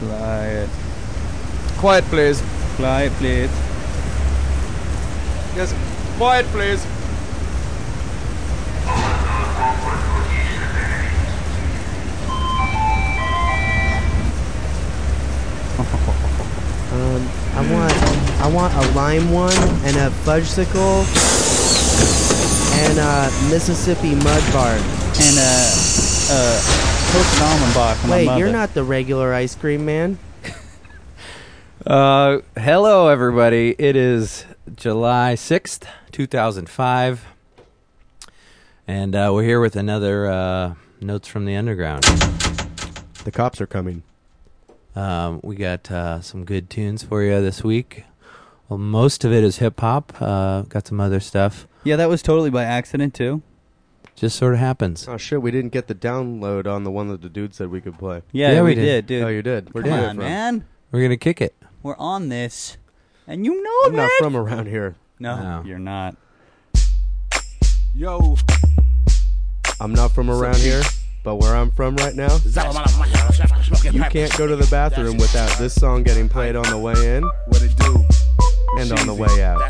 Quiet. Quiet, please. Quiet, please. Yes. Quiet, please. I want a lime one and a fudgesicle and a Mississippi mud bar. And toasted almond bar for my Wait, mother. you're not the regular ice cream man. Hello, everybody. It is July 6th, 2005. And we're here with another Notes from the Underground. The cops are coming. We got some good tunes for you this week. Well, most of it is hip-hop. Got some other stuff. Yeah, that was totally by accident, too. Just sort of happens. Oh, shit, we didn't get the download on the one that the dude said we could play. Yeah, we did, dude. Oh, you did? Where Come did you on, man. We're going to kick it. We're on this. And you know I'm that. not from around here. No, you're not. Yo. I'm not from around here, but where I'm from right now, you can't go to the bathroom without this song getting played on the way in What it do? and on the way out.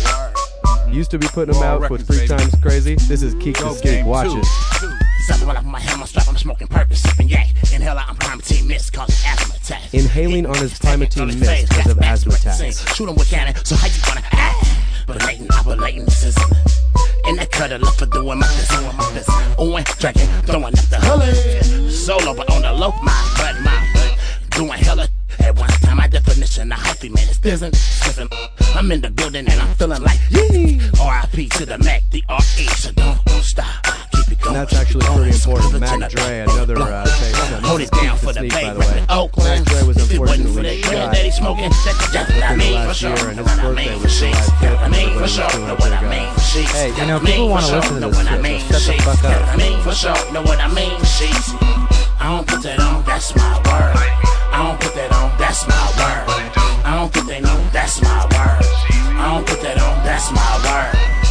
Used to be putting them out with 3 times crazy. This is Keek the Skeek. Watch it. Something like my hammer strap, I'm smoking purpose, sipping yak. Inhale out, I'm primatine mist, causing asthma attacks. Inhaling on his Primatine mist because of asthma attacks. Shoot him with cannon, so how you gonna Belating, operating, sizzling. In that cutter, look for doing my business. Ooh, drinking, throwing up the hully. Solo, but on the low, my butt. Doing hella. At one time, my definition of hyphy, man, is sniffing. I'm in the building and I'm feeling like, yee. R.I.P. to the Mac, the R.E. So don't stop. Keep it going. And that's actually pretty important. Mac Dre, another taste. Hold it down for the Sneak, Bay, by the way. Oakland. Mac Dre was If it wasn't for unfortunately that shot that he's smoking, that's what I mean for last sure. year, and Know his what I birthday mean was for sheets. July 5th. Know what I mean for Everybody sure. was Know doing what I their mean guy. for sheets. Hey, you know, Know what I people mean wanna for listen sure. to Know this what I shit, mean so for shut the sheets. fuck up. Know what I mean for sure. Know what I mean for sheets. I don't put that on, that's my word. I don't put that on, that's my word. I don't think they know, that's my word. I don't put that on, that's my word.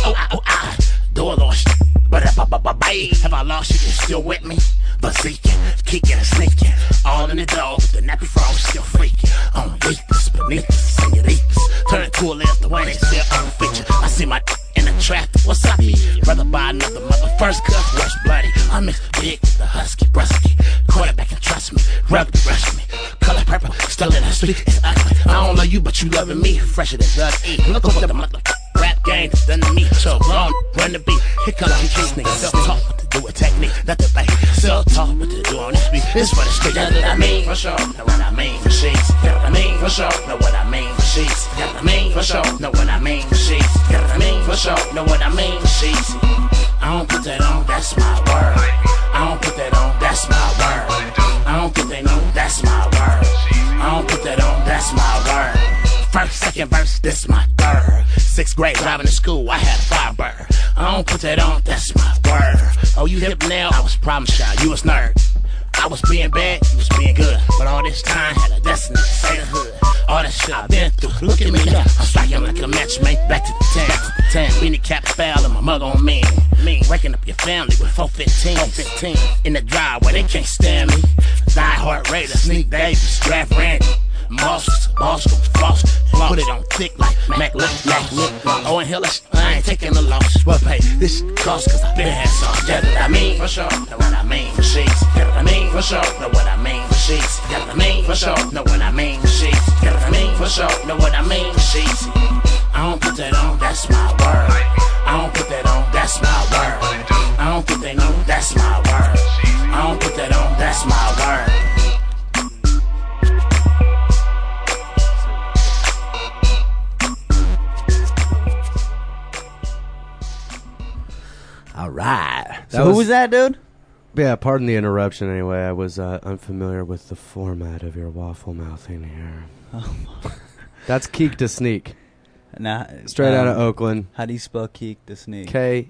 Oh, do a little shit. But have I lost you? You still with me? But seeking, kicking and sneaking. All in the door, the nappy frog still freaking. On leaks, beneath us, senoritas. Turn it to a left, the way they still on feature. I see my in the traffic, what's up? Brother by another mother, first cut, fresh bloody. I'm mixed big with the husky, brusky. Quarterback can trust me, rugby rush me. Color purple, still in the street, it's ugly. I don't love you, but you loving me. Fresher than Doug E. Look over the mother. Rap game done to me, so grown, run the beat. Here comes the kids, niggas self-talk, what to do with technique. Not the like self-talk, what to do on this beat. It's for the street, that's what I mean for sure. Know what I mean for sheets, know what I mean for sure. Know what I mean for sheets, know what I mean for sure. Know what I mean for sheets, know what I mean for sure. Know what I mean for sheets. I don't put that on, that's my word. I don't put that on, that's my word. I don't think they know, that's my word. I don't put that on, that's my word. First, second verse, this my third. 6th grade, driving to school, I had a Firebird. I don't put that on, that's my word. Oh, you hip now? I was problem child, you was nerd. I was being bad, you was being good. But all this time, had a destiny to say the hood. All that shit I've been through, look at me now. I'm striking like a match made back to the town. Beanie cap foul and my mother on me. Waking up your family with 415. In the driveway, they can't stand me. Die Hard Raider, Sneak Davis, Draft Randy. Monsters, floss, put it on thick like Mac Lip. Oh, and hell, I ain't taking the loss. Well, pay this cost, cause I been had some. Get what I mean for sure, know what I mean for sheets. Get what I mean for sure, know what I mean for sheets. Get what I mean for sure, know what I mean for sheets. Get what I mean for sure, know what I mean for sheets. I don't put that on, that's my word. I don't put that on, that's my word. I don't think they know, that's my word. I don't put that on, that's my word. All right. So who was that, dude? Yeah, pardon the interruption anyway. I was unfamiliar with the format of your waffle mouthing here. That's Keek the Sneak. Nah, Straight out of Oakland. How do you spell Keek the Sneak?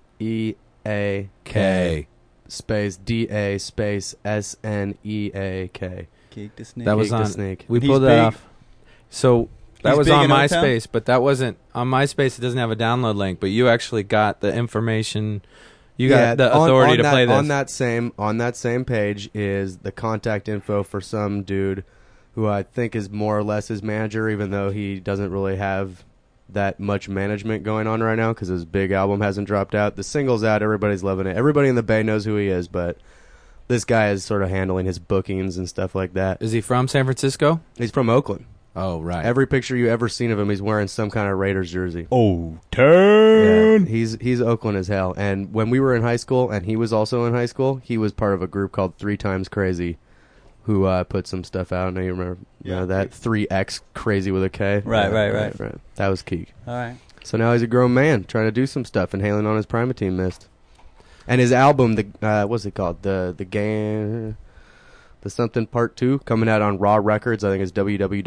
K-E-A-K space D-A space S-N-E-A-K. Keek the Sneak. That was Keek the on. Snake. We He's pulled that big. off. So that He's was big on in O-Town? MySpace, but that wasn't on MySpace. It doesn't have a download link, but you actually got the information. You got the authority to play this. On that same page is the contact info for some dude who I think is more or less his manager, even though he doesn't really have that much management going on right now because his big album hasn't dropped out. The single's out. Everybody's loving it. Everybody in the Bay knows who he is, but this guy is sort of handling his bookings and stuff like that. Is he from San Francisco? He's from Oakland. Oh, right. Every picture you ever seen of him, he's wearing some kind of Raiders jersey. Oh, turn. Yeah, he's Oakland as hell. And when we were in high school, and he was also in high school, he was part of a group called 3 Times Crazy, who put some stuff out. I know you remember that 3X Crazy with a K. Right. That was Keek. All right. So now he's a grown man trying to do some stuff and hailing on his Primatine Mist. And his album, what's it called? The something part 2, coming out on Raw Records. I think it's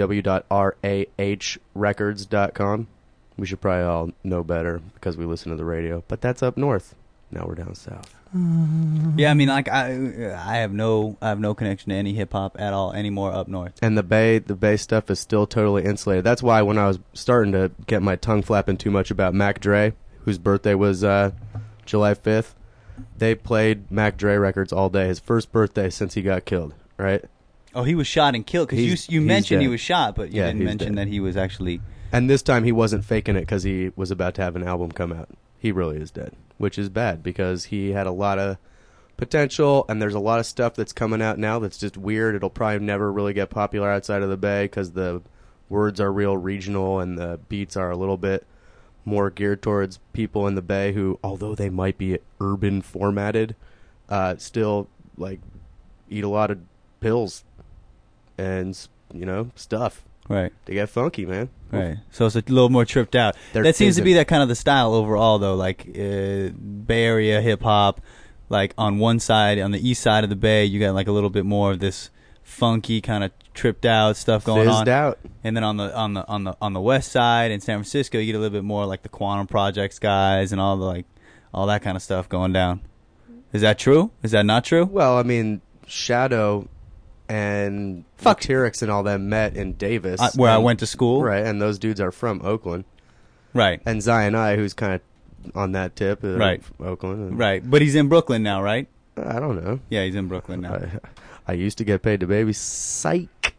www.rahrecords.com. We should probably all know better because we listen to the radio. But that's up north. Now we're down south. Yeah, I mean, like I have no connection to any hip hop at all anymore up north. And the Bay stuff is still totally insulated. That's why when I was starting to get my tongue flapping too much about Mac Dre, whose birthday was July 5th, they played Mac Dre records all day. His first birthday since he got killed, right? Oh, he was shot and killed because you mentioned he was shot, but you didn't mention that he was actually. And this time he wasn't faking it because he was about to have an album come out. He really is dead, which is bad because he had a lot of potential, and there's a lot of stuff that's coming out now that's just weird. It'll probably never really get popular outside of the Bay because the words are real regional and the beats are a little bit more geared towards people in the Bay who, although they might be urban formatted, still like eat a lot of pills and stuff. Right. To get funky, man. Right. So it's a little more tripped out. That seems to be that kind of the style overall, though. Like Bay Area hip hop, like on one side, on the east side of the Bay, you got like a little bit more of this funky kind of tripped out stuff going on. Fizzed out. And then on the west side in San Francisco, you get a little bit more like the Quantum Projects guys and all that kind of stuff going down. Is that true? Is that not true? Well, I mean, Shadow and T-Rex and all them met in Davis. Where I went to school. Right, and those dudes are from Oakland. Right. And Zion I, who's kind of on that tip of right. Oakland. Right, but he's in Brooklyn now, right? I don't know. Yeah, he's in Brooklyn now. I used to get paid to baby. Psych.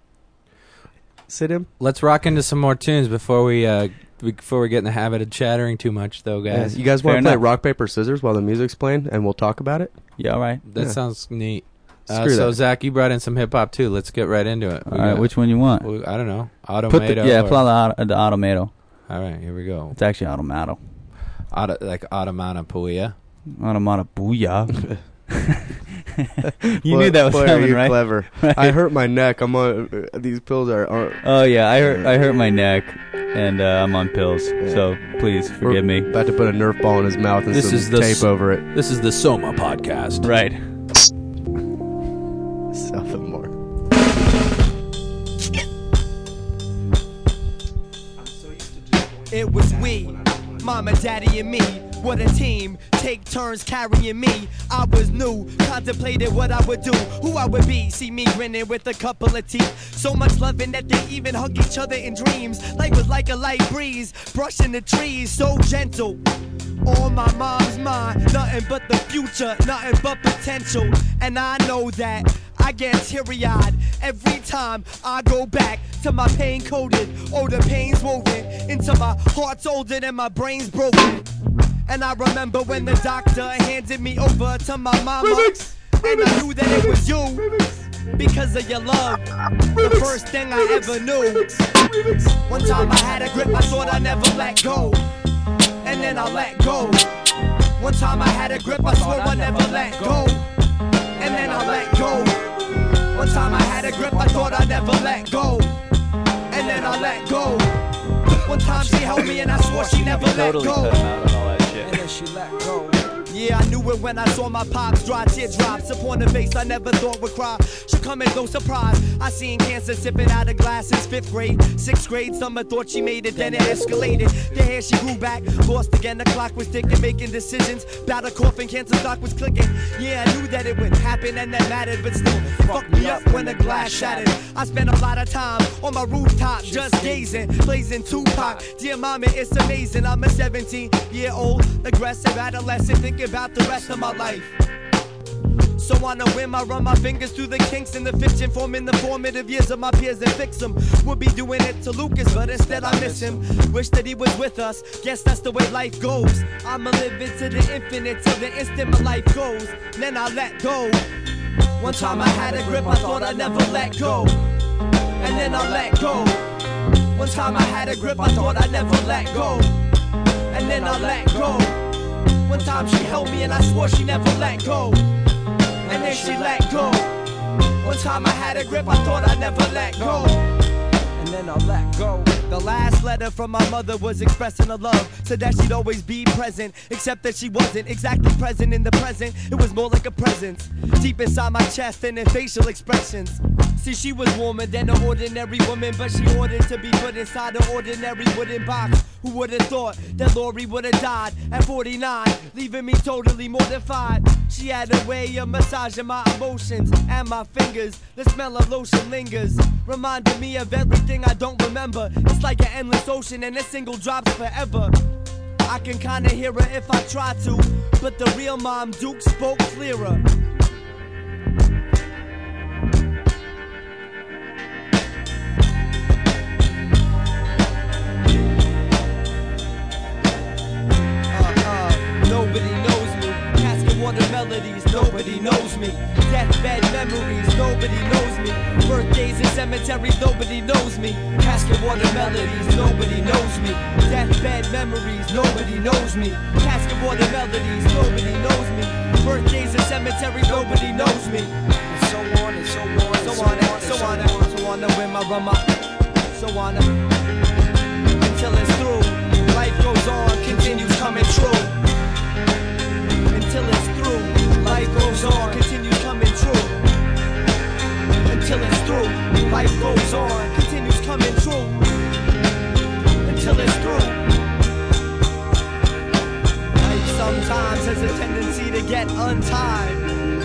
Sit him. Let's rock into some more tunes before we get in the habit of chattering too much, though, guys. You guys want to play rock, paper, scissors while the music's playing, and we'll talk about it? Yeah, all right. That sounds neat. So, Zach, you brought in some hip-hop, too. Let's get right into it. All right, which one you want? I don't know. Automato. Play the Automato. All right, here we go. It's actually Automato. Like Automatopoeia. Automatopoeia. You knew that was coming, right? Clever. Right. I hurt my neck. I'm on these pills are. Oh yeah, I hurt my neck, and I'm on pills. Yeah. So please forgive me. About to put a Nerf ball in his mouth and some tape over it. This is the Soma podcast, right? Self-more. It was we, Mama, Daddy, and me. What a team, take turns carrying me. I was new, contemplated what I would do, who I would be. See me grinning with a couple of teeth. So much loving that they even hug each other in dreams. Life was like a light breeze, brushing the trees, so gentle. On my mom's mind, nothing but the future, nothing but potential. And I know that I get teary-eyed every time I go back to my pain-coded. Oh, the pain's woven into my heart's older than my brain's broken. And I remember when the doctor handed me over to my mama. And I knew that it was you because of your love. The first thing I ever knew. One time I had a grip, I thought I never let go. And then I let go. One time I had a grip, I swore I never let go. And then I let go. One time I had a grip, I thought I never let go. And then I let go. One time she held me and I swore she never let go. And then she let go. Yeah, I knew it when I saw my pops dry teardrops upon the face I never thought would cry. Should come as no surprise. I seen cancer sipping out of glasses. 5th grade, 6th grade, summer thought she made it, then it escalated. The hair she grew back, lost again. The clock was ticking, making decisions. Battle coughing, cancer stock was clicking. Yeah, I knew that it would happen and that mattered, but still fucked me up when the glass shattered. I spent a lot of time on my rooftop just gazing, blazing Tupac. Dear mama, it's amazing. I'm a 17-year-old aggressive adolescent thinking about the rest of my life. So on a whim, I run my fingers through the kinks in the fiction, forming the formative years of my peers and fix them. Would be doing it to Lucas, but instead I miss him. Wish that he was with us, guess that's the way life goes. I'ma live into the infinite till the instant my life goes. Then I let go. One time I had a grip, I thought I'd never let go. And then I let go. One time I had a grip, I thought I'd never let go. And then I let go. One time she held me and I swore she never let go. And then she let go. One time I had a grip, I thought I'd never let go. And then I let go. The last letter from my mother was expressing her love. Said that she'd always be present, except that she wasn't exactly present in the present. It was more like a presence deep inside my chest and in facial expressions. See, she was warmer than an ordinary woman, but she ordered to be put inside an ordinary wooden box. Who would have thought that Lori would have died at 49, leaving me totally mortified? She had a way of massaging my emotions and my fingers. The smell of lotion lingers, reminding me of everything I don't remember. It's like an endless ocean and a single drop's forever. I can kinda hear her if I try to, but the real Mom Duke spoke clearer. Nobody knows me. Casket water melodies, nobody knows me. Deathbed memories, nobody knows me. Birthdays in cemeteries, nobody knows me. Casket water melodies, nobody knows me. Deathbed memories, nobody knows me. Casket water melodies, nobody knows me. Birthdays in cemeteries, nobody knows me. And so on and so on, so on and so on and so on. When I run my, so on until it's through. Life goes on, continues coming true. Until it's through, life goes on, continues coming true. Until it's through, life goes on, continues coming true. Until it's through. Life sometimes has a tendency to get untied.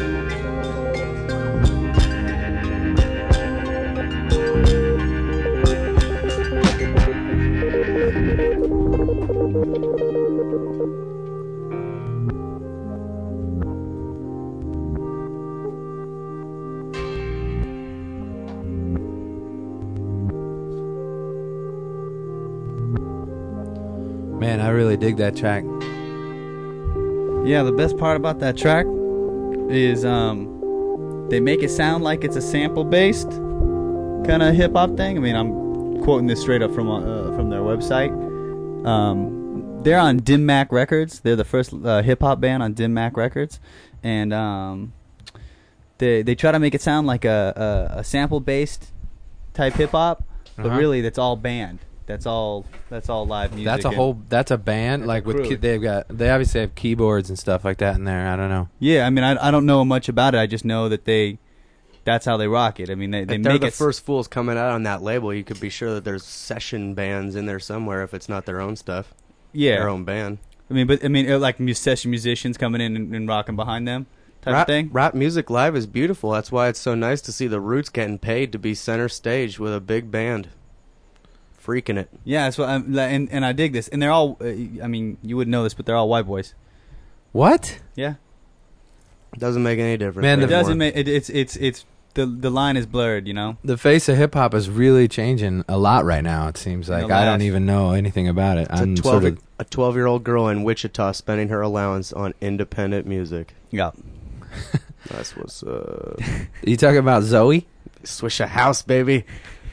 Man, I really dig that track. Yeah, the best part about that track is they make it sound like it's a sample-based kind of hip-hop thing. I mean, I'm quoting this straight up from their website. They're on Dim Mak Records. They're the first hip-hop band on Dim Mak Records. And they try to make it sound like a sample-based type hip-hop, but really that's all band. That's all live music. That's a band, like with they obviously have keyboards and stuff like that in there. I don't know. Yeah, I mean, I don't know much about it. I just know that that's how they rock it. I mean, they make the first fools coming out on that label. You could be sure that there's session bands in there somewhere if it's not their own stuff. Yeah, their own band. I mean, like session musicians coming in and rocking behind them type of thing. Rap music live is beautiful. That's why it's so nice to see the Roots getting paid to be center stage with a big band. Freaking it. Yeah, that's what and I dig this. And they're all, I mean, you wouldn't know this, but they're all white boys. What? Yeah. Doesn't make any difference. Man, it doesn't make it's the line is blurred, you know. The face of hip hop is really changing a lot right now. It seems like I don't even know anything about it. I'm a 12-year-old girl in Wichita spending her allowance on independent music. Yeah. That's what's You talking about Zoe? Swish a house, baby.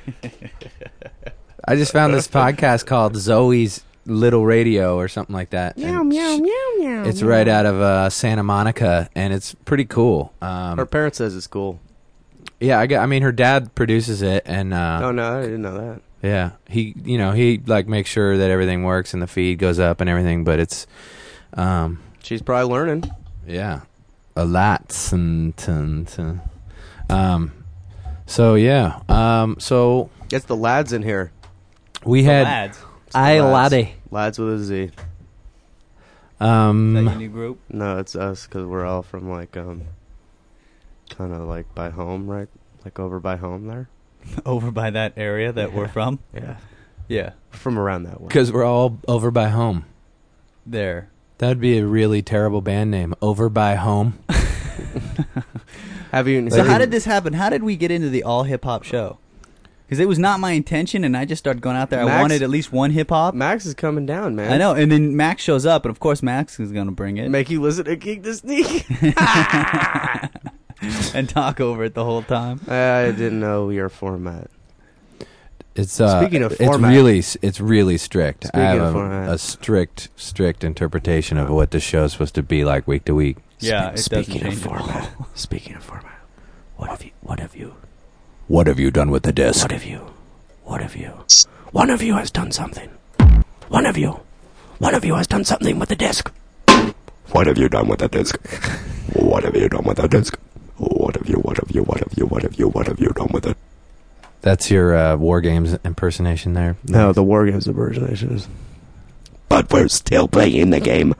I just found this podcast called Zoe's Little Radio or something like that. Meow, meow, meow, meow. It's right out of Santa Monica, and it's pretty cool. Her parents says it's cool. Yeah, I mean, her dad produces it, and oh no, I didn't know that. Yeah, he like makes sure that everything works and the feed goes up and everything. But it's she's probably learning. Yeah, a lot. So yeah, so it's the lads in here. We had lads with a Z. Is that your new group? No, it's us because we're all from like kind of like by home, right? Like over by home there. Over by that area that we're from. Yeah, from around that way. Because we're all over by home. There. That'd be a really terrible band name. Over by Home. Have you? So how did this happen? How did we get into the all hip hop show? Because it was not my intention, and I just started going out there. I wanted at least one hip hop. Max is coming down, man. I know, and then Max shows up, and of course Max is going to bring it. Make you listen to Geek to Sneak. And talk over it the whole time. I didn't know your format. It's Speaking of format, it's really strict. I have of format. a strict interpretation of what the show's supposed to be like week to week. Yeah, it doesn't Speaking of change format. Speaking of format. What have you done with the disc? One of you has done something. One of you has done something with the disc. What have you done with the disc? What have you done with the disc? What have you done with it? That's your War Games impersonation there? No, the War Games impersonation is. But we're still playing the game.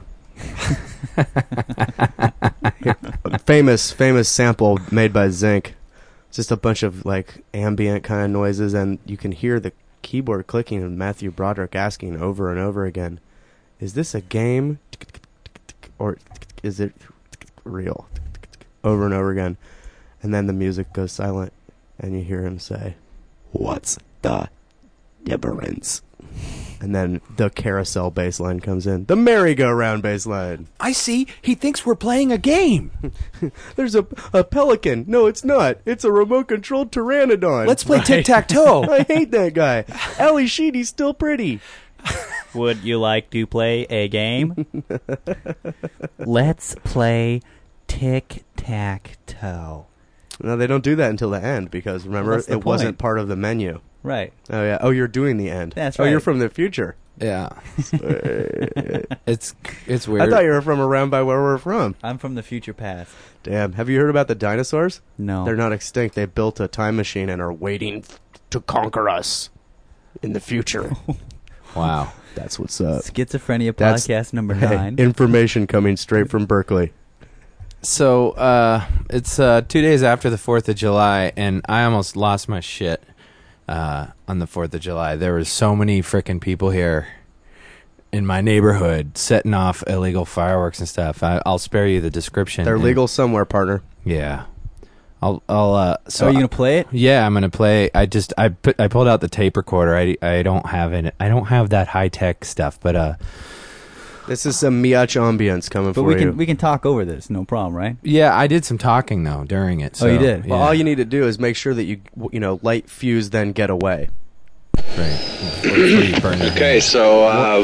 famous sample made by Zinc. Just a bunch of like ambient kind of noises, and you can hear the keyboard clicking and Matthew Broderick asking over and over again, is this a game or is it real? Over and over again. And then the music goes silent and you hear him say, what's the difference? And then the carousel bass line comes in. The merry-go-round bass line. I see. He thinks we're playing a game. There's a pelican. No, it's not. It's a remote-controlled pteranodon. Let's play tic-tac-toe. I hate that guy. Ali Sheedy's still pretty. Would you like to play a game? Let's play tic-tac-toe. No, they don't do that until the end because, remember, it wasn't part of the menu. Right. Oh, yeah. Oh, you're doing the end. That's right. Oh, you're from the future. Yeah. It's weird. I thought you were from around by where we're from. I'm from the future past. Damn. Have you heard about the dinosaurs? No. They're not extinct. They built a time machine and are waiting to conquer us in the future. Wow. That's what's up. Schizophrenia podcast number 9. Information coming straight from Berkeley. So it's 2 days after the 4th of July, and I almost lost my shit on the 4th of July. There was so many frickin' people here in my neighborhood setting off illegal fireworks and stuff. I'll spare you the description. They're legal somewhere, partner. Yeah. So are you gonna play it? Yeah, I'm gonna play. I pulled out the tape recorder. I don't have it. I don't have that high tech stuff, but this is some Miach ambience coming for you. But we can talk over this, no problem, right? Yeah, I did some talking though during it. So, you did? Well, yeah. all you need to do is make sure that you light, fuse, then get away. Right. Before you burn the Okay, hand. so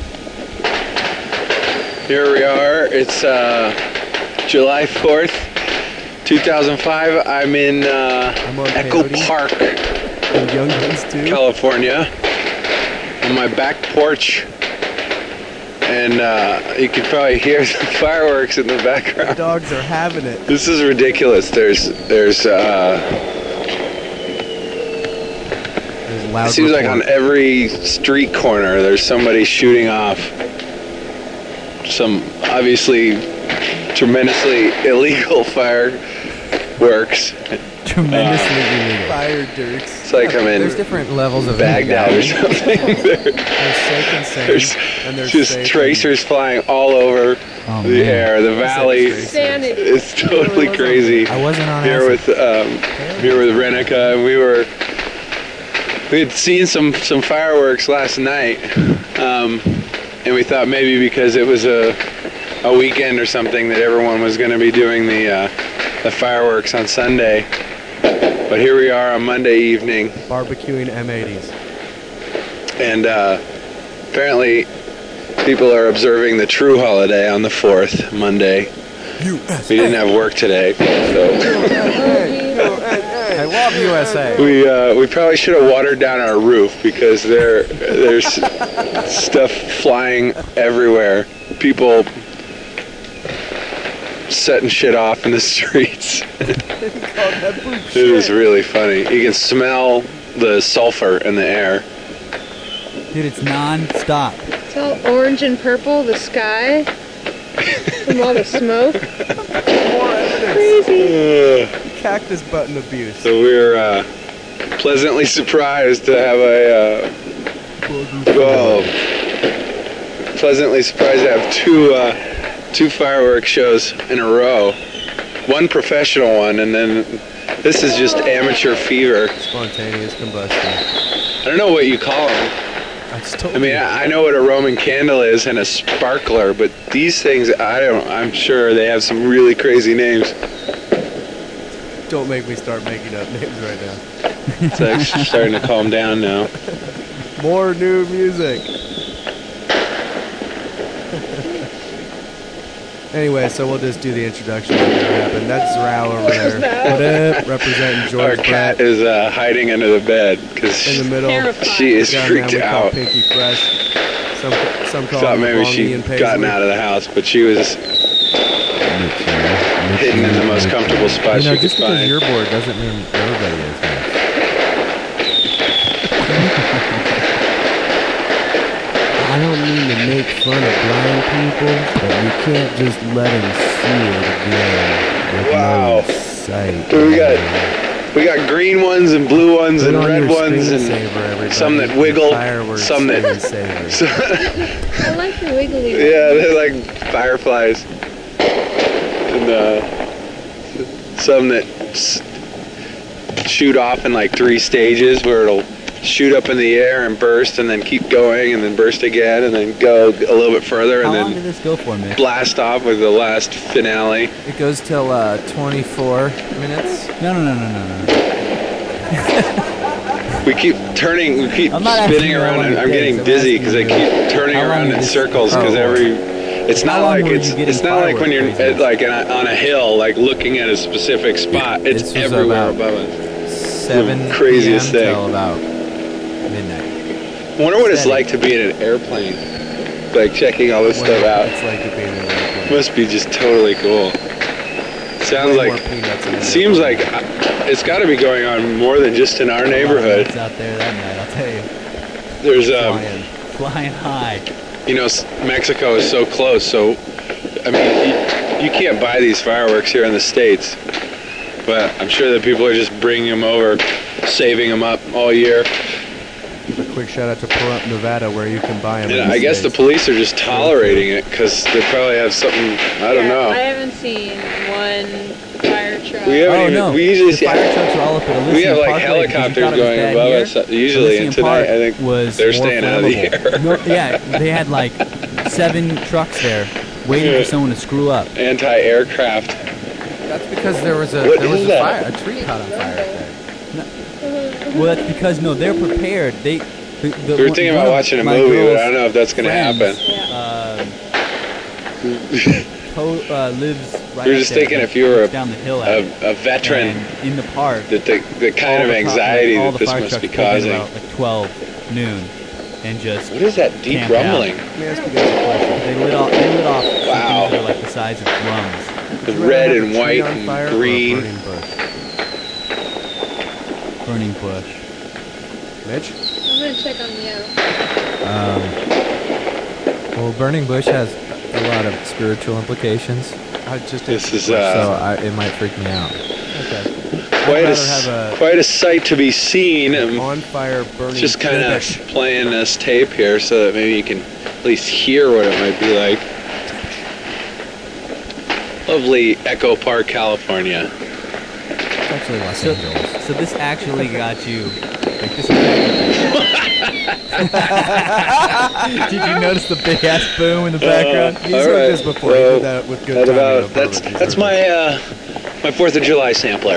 here we are. It's July 4th, 2005. I'm in Echo Peyote. Park, And Young Guns too. California, on my back porch. And you can probably hear the fireworks in the background. Dogs are having it. This is ridiculous. There's loud it seems like report. on every street corner there's somebody shooting off some obviously tremendously illegal fireworks. Tremendously illegal. Fire dirks. It's like I'm in There's different levels of Baghdad or something. There's safe and sane. There's and there's just safe tracers flying all over the air. The valley is totally crazy. I wasn't on Here with Renica, and we had seen some fireworks last night, and we thought maybe because it was a weekend or something that everyone was going to be doing the fireworks on Sunday. But here we are on Monday evening, barbecuing M80s. and apparently people are observing the true holiday on the 4th, Monday. We didn't have work today, so I love USA. we probably should have watered down our roof because there's stuff flying everywhere. People setting shit off in the streets. It is really funny. You can smell the sulfur in the air. Dude, it's non-stop. It's all orange and purple, the sky, from all the smoke. Crazy. Cactus button abuse. So we're pleasantly surprised to have pleasantly surprised to have two fireworks shows in a row. one professional one, and then this is just amateur fever. Spontaneous combustion. I don't know what you call them. I mean, I know what a Roman candle is and a sparkler, but these things, I'm sure they have some really crazy names. Don't make me start making up names right now. It's actually starting to calm down now. More new music. Anyway, so we'll just do the introduction of what happened. That's Zrao over there. What up? Representing George Our cat is hiding under the bed because in the middle. She is freaked out. Pinky Fresh. Some call thought maybe she'd gotten out of the house, but she was hidden in the most comfortable spot she could just because find. you're bored doesn't mean everybody is. I don't mean to make fun of blind people, but you can't just let them see it again with Wow. no sight. We got green ones and blue ones Put and on red your ones and screensaver, some that everybody. wiggle, Fireworks some that I like the wiggly. yeah, they're like fireflies, and some that shoot off in like 3 stages where it'll shoot up in the air and burst and then keep going and then burst again and then go a little bit further and How long then did this go for, Mitch? blast off with the last finale. It goes till 24 minutes. No. We keep turning, we keep I'm not asking spinning you how around, long and it I'm takes, getting I'm dizzy asking because I you keep turning how long around did in this- circles because it's How not long like were you it's getting not like when you're fireworks? at, like on a hill, like looking at a specific spot. It's This was everywhere about above us. 7 Craziest p.m. thing. till about midnight. I wonder what it's like to be in an airplane, like checking all this stuff out. It's like to be in an airplane. Must be just totally cool. Sounds Way like more peanuts in an seems like it's got to be going on more than just in our neighborhood. It's out there that night, I'll tell you. There's Flying high. you know, Mexico is so close, so I mean, you can't buy these fireworks here in the States, but I'm sure that people are just bringing them over, saving them up all year. Give a quick shout out to Pahrump, Nevada, where you can buy them. And I guess the police are just tolerating it because they probably have something, I don't know. I haven't seen one fire truck. We haven't even, we usually the see, fire trucks are all up at Elysium we have like Parkway because you helicopters thought it was going bad above here. us usually, and Elysium tonight Park I think was they're more staying out of the flammable. air. No, yeah, they had like 7 trucks there waiting for someone to screw up. Anti-aircraft. That's because there was a What there was is a that? fire, a tree caught on fire up there. Well, that's because they're prepared. We were thinking about watching a movie, but I don't know if that's going to happen. Lives right We were just there, thinking if you were down the hill a veteran, and in the park, that the kind of anxiety that this must be causing. About like 12 noon, and just What is that deep camped out. rumbling? Let me ask you guys a question. They lit off. Wow. That are like the size of drums. The Would you red rather have and a tree white on and fire or a green. burning bush? Burning bush. Mitch? I'm gonna check on you. Well, burning bush has a lot of spiritual implications, This is so it might freak me out. Okay. quite rather have a- quite a sight to be seen. On fire burning Just kind of bush. playing this tape here so that maybe you can at least hear what it might be like. Lovely Echo Park, California. It's actually Los So, Angeles. so this actually got you. Like this. Did you notice the big ass boom in the background? He's all heard right. this before. He did that with good What timing about on that's purpose. He's that's heard my 4th of July sampler.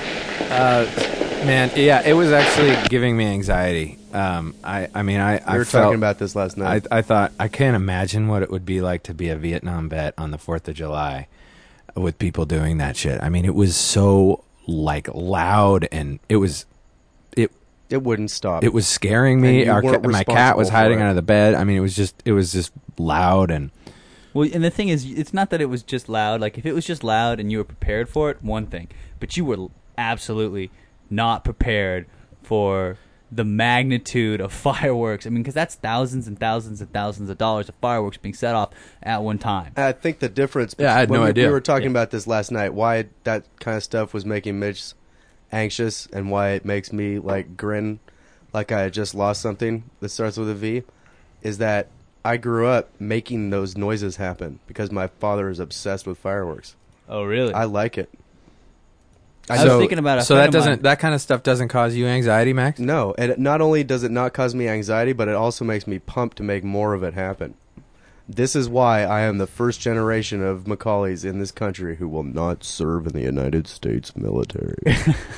Man, yeah, it was actually giving me anxiety. I mean, I We were felt, talking about this last night. I thought I can't imagine what it would be like to be a Vietnam vet on the 4th of July with people doing that shit. I mean, it was so like loud, and it It wouldn't stop. it was scaring me. And you weren't My cat was responsible for hiding it. under the bed. I mean, it was just loud, and Well, and the thing is, it's not that it was just loud. Like, if it was just loud and you were prepared for it, one thing. But you were absolutely not prepared for the magnitude of fireworks. I mean, because that's thousands and thousands and thousands of dollars of fireworks being set off at one time. I think the difference. Yeah, I had when no idea. We were talking about this last night. Why that kind of stuff was making Mitch anxious, and why it makes me like grin, like I had just lost something that starts with a V, is that I grew up making those noises happen because my father is obsessed with fireworks. Oh, really? I like it. I was thinking about it. So that kind of stuff doesn't cause you anxiety, Max? No, and not only does it not cause me anxiety, but it also makes me pumped to make more of it happen. This is why I am the first generation of Macaulays in this country who will not serve in the United States military.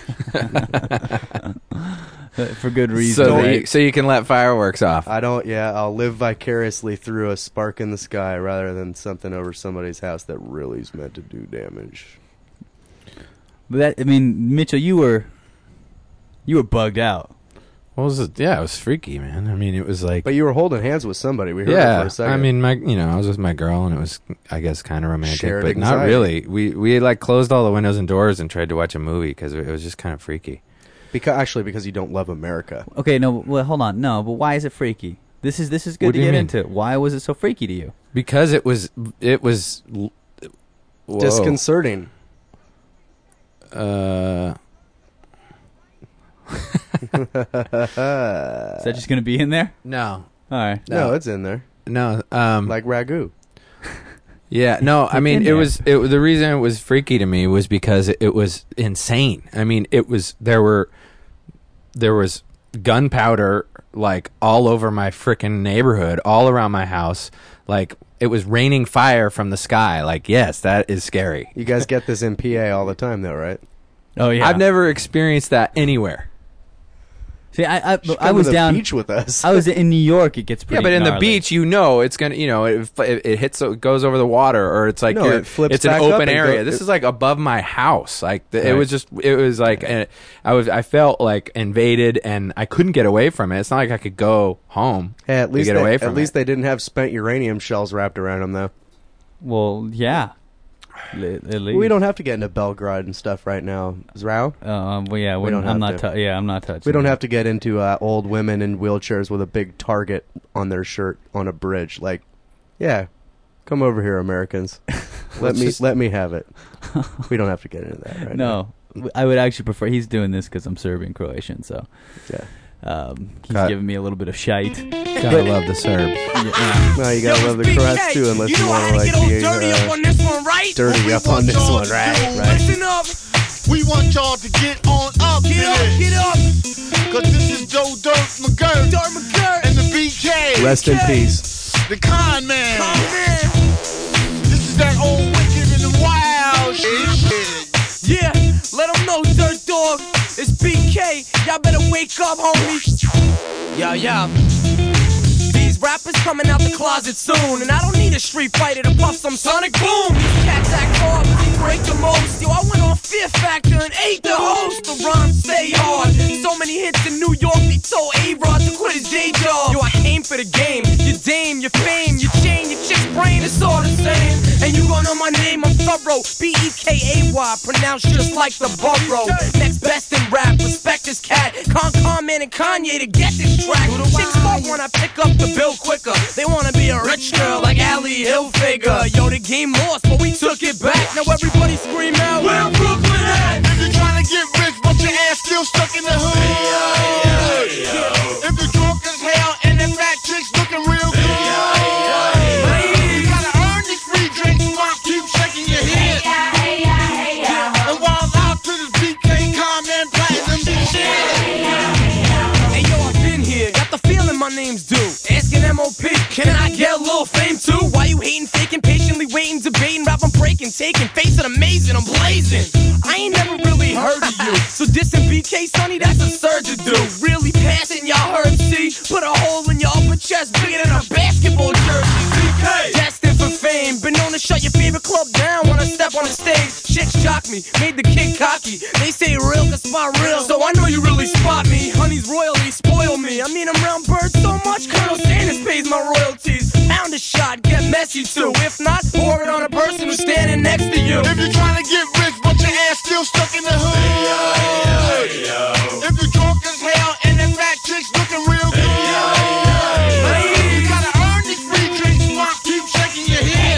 For good reason. So you can let fireworks off. I'll live vicariously through a spark in the sky rather than something over somebody's house that really is meant to do damage. But Mitchell, you were bugged out. What was it? Yeah, it was freaky, man. I mean, it was like. But you were holding hands with somebody. We heard it for a second. I mean, I was with my girl, and it was, I guess, kind of romantic, Shared but anxiety. not really. We like closed all the windows and doors and tried to watch a movie because it was just kind of freaky. Because you don't love America. Okay, no, well, hold on, no, but why is it freaky? This is good to get into. Why was it so freaky to you? Because it was disconcerting. Is that just going to be in there? No. All right. No, it's in there. No. Like ragu. Yeah. No. I mean, the reason it was freaky to me was because it was insane. I mean, there was gunpowder like all over my frickin' neighborhood, all around my house. Like it was raining fire from the sky. Like, yes, that is scary. You guys get this in PA all the time, though, right? Oh yeah. I've never experienced that anywhere. See, I was down beach with us. I was in New York. It gets pretty. Yeah, but in gnarly. the beach, it's gonna, it hits, it goes over the water, or it's like it flips. It's an back open up area. This is like above my house. Like it was like I felt like invaded, and I couldn't get away from it. It's not like I could go home. Hey, at least get away from at least they didn't have spent uranium shells wrapped around them, though. Well, yeah. At least. We don't have to get into Belgrade and stuff right now, Zrao. Well, yeah, I'm not touching. We don't have to get into old women in wheelchairs with a big target on their shirt on a bridge. Like, yeah, come over here, Americans. Let me have it. We don't have to get into that right now. No, I would actually prefer. He's doing this because I'm Serbian Croatian, so yeah. He's giving me a little bit of shite. Gotta love the Serbs. Yeah. No, you gotta love the Croats too, unless you want to like be dirty up on this one, right? Listen up. We want y'all to get on up. Get up. Cause this is Joe Dirt McGirt and the BK. Rest in peace. The Con Man. This is that old wicked and the wild shit. Yeah, let them know, Dirt Dog. It's BK. Y'all better wake up, homies. Yo. These rappers coming out the closet soon, and I don't need a street fighter to puff some sonic boom. These cats act hard, but they break the most. Yo, I went on Fear Factor and ate the host. The rhymes stay hard. So many hits in New York, they told A-Rod to quit his day job. Yo, I came for the game. Your dame, your fame, your chain, your chick's brain, it's all the same. And you gon' know my name, I'm thorough. B-E-K-A-Y, pronounced just like the borough. Next best in rap, respect this cat. Con Man and Kanye to get this track. Chicks fuck when I pick up the bill quicker. They wanna be a rich girl like Ali Hilfiger. Yo, the game lost, but we took it back. Now everybody scream out, where Brooklyn at? If you're trying to get rich, but your ass still stuck in the hood. If you're drunk as hell and that fat chick's looking real good. You gotta earn these free drinks while keep shaking your head. And while out to this BK Con-Man Platinum shit. Hey yo, I've been here, got the feeling my name's due. Asking MOP, can I get a little fame too? Why you hating, faking, patiently waiting, debating, rap I'm breaking, taking, facing amazing, I'm blazing. I ain't never really heard of you. So dissing BK, Sonny, that's absurd to do. Really passing, y'all heard, see? Put a hole in your upper chest bigger than a basketball jersey. BK, destined for fame, been known to shut your favorite club down when I step on the stage. Chicks jock me, made the kid cocky. They say real, cause my real, so I know you really spot me. Honey's royally spoil me. I mean, I'm around birds so much, Colonel Sanders pays my royalties. Pound a shot, get messy too. If not, pour it on a person who's standing next to you. If you're trying to get rich, but your ass still stuck in the hood. If you're drunk as hell and that fat chick's looking real good. You gotta earn these free drinks while keep shaking your head.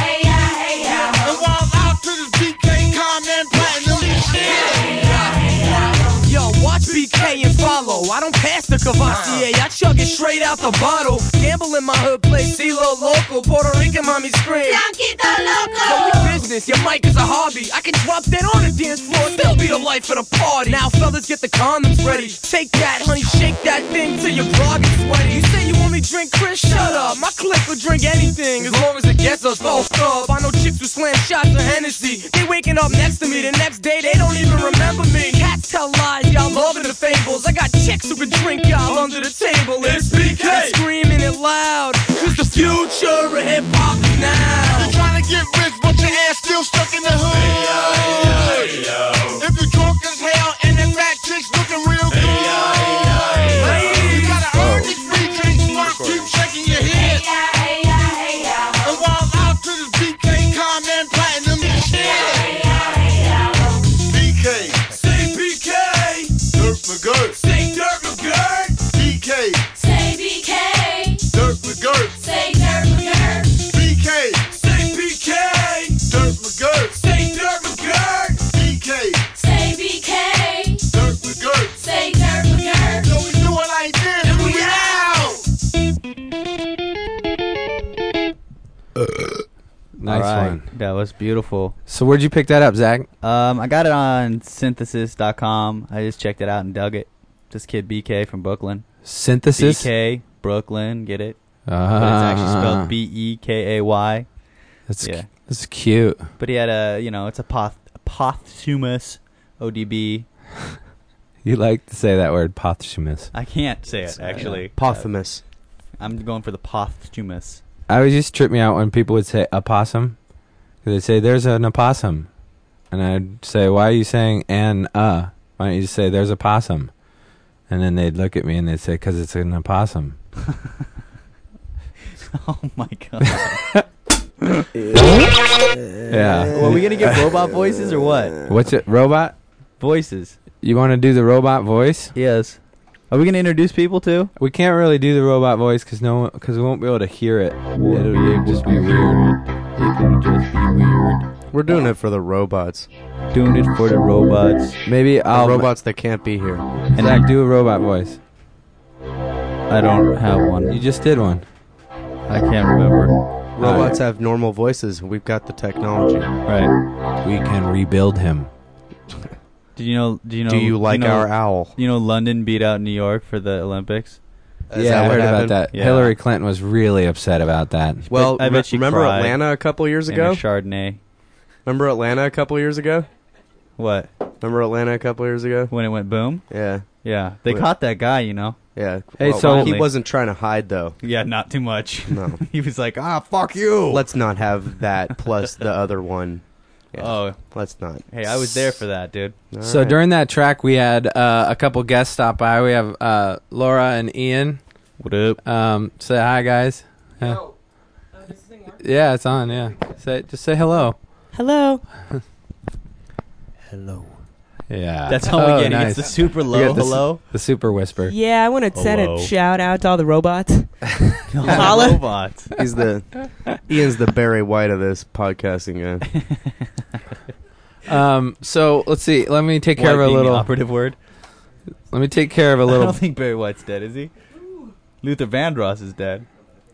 And while out to this BK Con-Man Platinum shit. Yo, watch BK and follow. I don't pass the Cavassier, I chug it straight out the bottle. Gamble in my hood, play CeeLo local. Puerto Rican mommy scream, Yanquita loco. So we business, your mic is a hobby. I can drop that on the dance floor, still be the life of the party. Now fellas, get the condoms ready. Take that, honey, shake that thing till your bra gets sweaty. You say you only drink Chris? Shut up. My clique will drink anything as long as it gets us both up. I know chicks who slam shots of Hennessy. They waking up next to me, the next day they don't even remember me. Cats tell lies, y'all loving the fables. I got chicks who can drink y'all under the table. It's BK, and screaming it loud. Cause the future of hip hop is now. You're trying to get rich, but your ass still stuck in the hood. If you're drunk as hell and that fat chick's looking real good, you gotta earn these free drinks, not keep shaking your head. And while out to this BK comment platinum shit. BK, Say BK, Dirt McGirt. say Dirt McGirt. BK, Say BK. Dirt McGirt. Say Dirt McGirt. BK, Say BK, Dirt McGirt. say Dirt McGirt. BK, Say BK. Dirt McGirt. Say Dirt McGirt. So we do it like this, and we out. Nice All right. one. That was beautiful. So where'd you pick that up, Zach? I got it on synthesis.com. I just checked it out and dug it. This kid BK from Brooklyn. Synthesis? BK, Brooklyn, get it? But it's actually spelled Bekay. That's cute. But he had it's a posthumous ODB. You like to say that word, posthumous. I can't say it, actually. Posthumous. I'm going for the posthumous. I would just trip me out when people would say opossum. They'd say, there's an opossum. And I'd say, why are you saying an Why don't you just say, there's a possum? And then they'd look at me and they'd say, because it's an opossum. Oh, my God. Yeah. Well, are we going to get robot voices or what? What's it? Robot? Voices. You want to do the robot voice? Yes. Are we going to introduce people too? We can't really do the robot voice because we won't be able to hear it. It'll just be weird. It'll just be weird. We're doing it for the robots. Doing it for the robots. Maybe I'll... robots that can't be here. And Zach, do a robot voice. I don't have one. You just did one. I can't remember. Robots have normal voices. We've got the technology. Right. We can rebuild him. Do you know? Do you like our owl? You know, London beat out New York for the Olympics. Yeah, I heard about that. Yeah. Hillary Clinton was really upset about that. Well, I bet she remember cried Atlanta a couple years in ago? her Chardonnay. Remember Atlanta a couple years ago? What? Remember Atlanta a couple years ago? When it went boom? Yeah. Yeah. They caught that guy, you know. Yeah. Hey, well, so- he wasn't trying to hide though. Yeah, not too much. No. He was like, fuck you. Let's not have that plus the other one. Yeah. Oh. Let's not. Hey, I was there for that, dude. All So right. during that track, we had a couple guests stop by. We have Laura and Ian. What up? Say hi, guys. Yeah, it's on. Yeah, just say hello. Hello. Hello. Yeah, That's all we get. Nice. It's the super We low got the hello. The super whisper. Yeah, I want to send Hello. a shout out to all the robots. All the Holla. robots. He's Ian's the Barry White of this podcasting guy. So let's see. Let me take care White of a being the little. operative word. Let me take care of a I little. don't think Barry White's dead, is he? Luther Vandross is dead.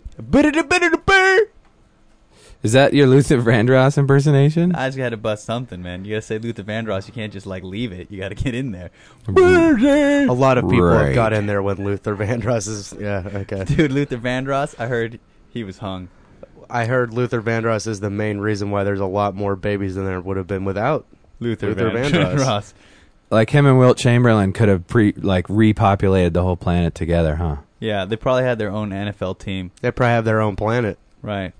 Is that your Luther Vandross impersonation? I just had to bust something, man. You gotta say Luther Vandross. You can't just leave it. You gotta get in there. A lot of people Right. have got in there when Luther Vandross is. Yeah, okay. Dude, Luther Vandross. I heard he was hung. I heard Luther Vandross is the main reason why there's a lot more babies than there would have been without Luther Vandross. Vandross. Like him and Wilt Chamberlain could have repopulated the whole planet together, huh? Yeah, they probably had their own NFL team. They probably have their own planet. Right.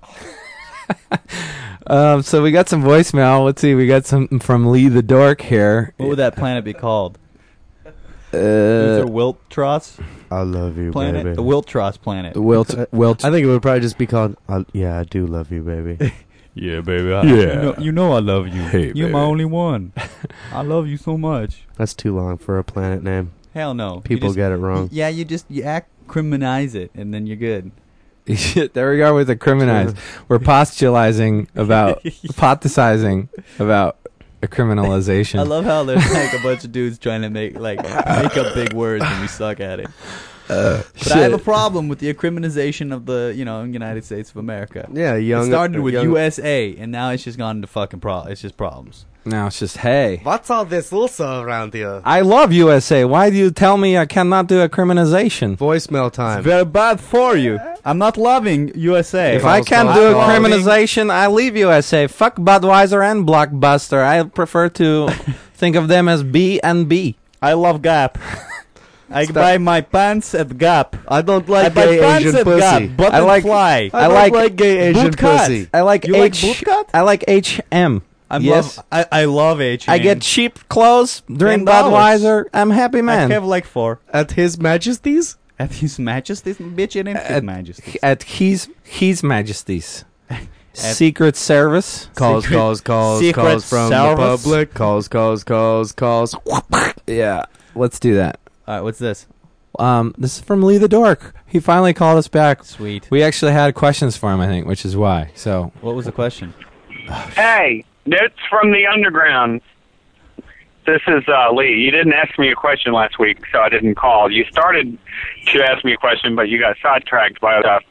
So we got some voicemail. Let's see. We got some from Lee the Dork here. What would that planet be called? Luther Wiltross I love you, planet? baby. The Wiltross planet. Wilt. I think it would probably just be called. Yeah, I do love you, baby. Yeah, baby. Yeah. You know I love you. Hey, You're baby. my only one. I love you so much. That's too long for a planet name. Hell no. People get it wrong. Yeah, you acrimonize it, and then you're good. There we go with the criminalize. We're postulizing about about a criminalization. I love how there's a bunch of dudes trying to make up big words and we suck at it. But I have a problem with the criminalization of the United States of America. Yeah, It started with USA, and now it's just gone into fucking It's just problems. Now it's just, hey. What's all this also around here? I love USA. Why do you tell me I cannot do a criminalization? Voicemail time. It's very bad for you. I'm not loving USA. If I can't do a criminalization, I leave USA. Fuck Budweiser and Blockbuster. I prefer to think of them as B and B. I love Gap. I buy my pants at Gap. I don't like buy gay pants Asian at pussy. Gap, button fly. I like gay Asian pussy. I like You like bootcut? I like H&M. I love H&M. I get cheap clothes, drink $10. Budweiser. I'm happy man. I have like 4. At His Majesty's? At His Majesty's? Bitch, it ain't His Majesty's. At His Majesty's. Secret Service. Calls Secret from Service. the public. Calls. Yeah, let's do that. All right, what's this? This is from Lee the Dork. He finally called us back. Sweet. We actually had questions for him, I think, which is why. So, what was the question? Hey, it's from the underground. This is Lee. You didn't ask me a question last week, so I didn't call. You started to ask me a question, but you got sidetracked by stuff.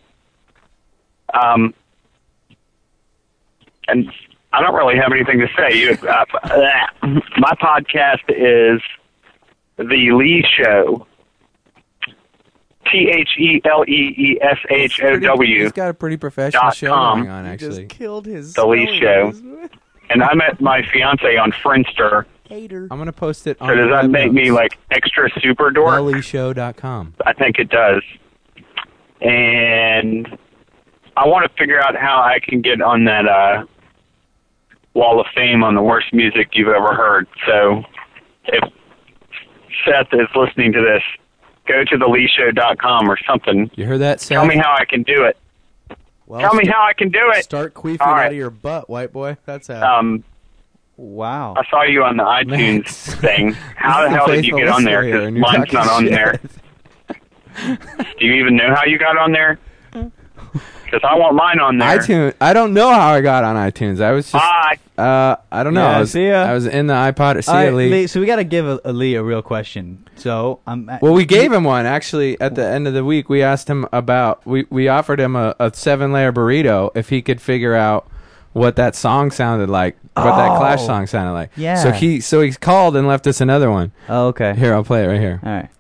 And I don't really have anything to say. My podcast is The Lee Show. THELEESHOW. he's got a pretty professional show going on, actually. Just killed his The Lee Show. And I met my fiance on Friendster. I'm going to post it on So does that make me like extra super dork? LeeShow.com. I think it does. And I want to figure out how I can get on that Wall of Fame on the worst music you've ever heard. So if Seth is listening to this, go to theleeshow.com or something. You heard that, Seth? Tell me how I can do it. Well, Tell me how I can do it. Start queefing All right. out of your butt, white boy. That's how. Wow. I saw you on the iTunes thing. How the hell did you get on there? Because mine's not on there. Do you even know how you got on there? Because I want mine on there. iTunes. I don't know how I got on iTunes. I was just. Bye. I don't know. Yeah, I was, see ya. I was in the iPod. See All ya, right, Lee. Lee, so we got to give Lee a real question. So Well, we gave him one actually at the end of the week. We asked him about. We offered him a 7-layer burrito if he could figure out what that song sounded like, what that Clash song sounded like. Yeah. So he called and left us another one. Oh, okay. Here, I'll play it right here. All right.